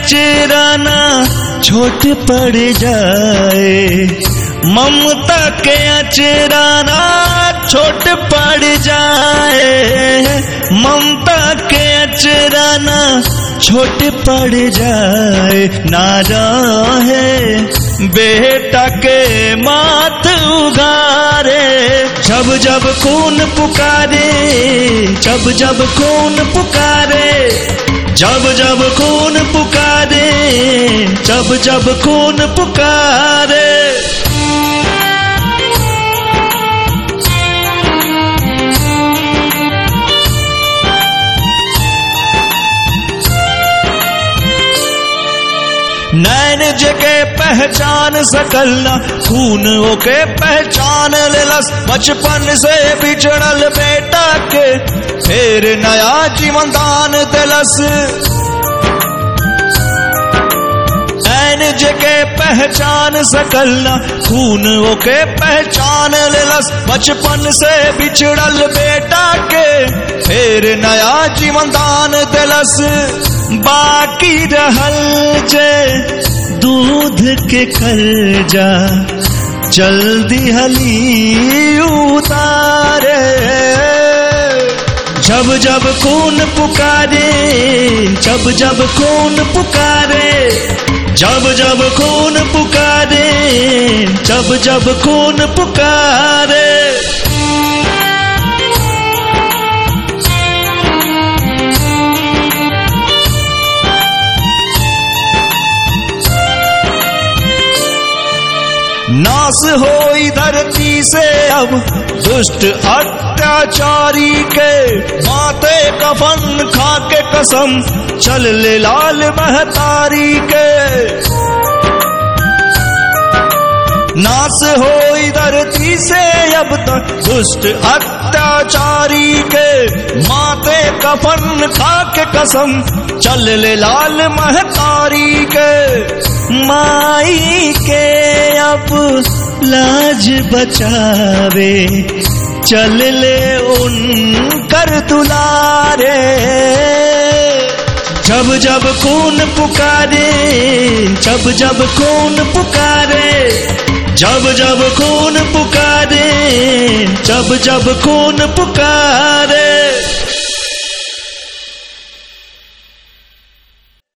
अचराना छोट पड़ जाए, ममता के अचराना छोट पड़ जाए, ममता के अचराना छोट पड़ जाए, ना रहे बेटा के मात उगारे। जब जब खून पुकारे, जब जब खून पुकारे, जब जब खून पुकारे, जब जब खून पुकारे। नैन जके पहचान सकल न, खून ओके पहचान लेलस। बचपन से बिछड़ल बेटा के फिर नया जीवन दान दिलस। नैन जके पहचान सकल न, खून ओके पहचान लेलस। बचपन से बिछड़ल बेटा के फिर नया जीवन दान दिलस। बाकी रहल जे दूध के कर्जा, जल्दी हली उतारे। जब जब खून पुकारे, जब जब खून पुकारे, जब जब खून पुकारे, जब जब खून पुकारे। नाश होई धरती से अब दुष्ट अत्याचारी के, माथे कफन खा के कसम चल ले लाल महतारी के। नाश होई धरती से अब तक दुष्ट अत्याचारी के, माथे कफन खा के कसम चल ले लाल महतारी के। माई के अब लाज बचावे, चल ले उनकर दुलारे। जब जब खून पुकारे, जब जब खून पुकारे, जब जब खून पुकारे, जब जब खून पुकारे।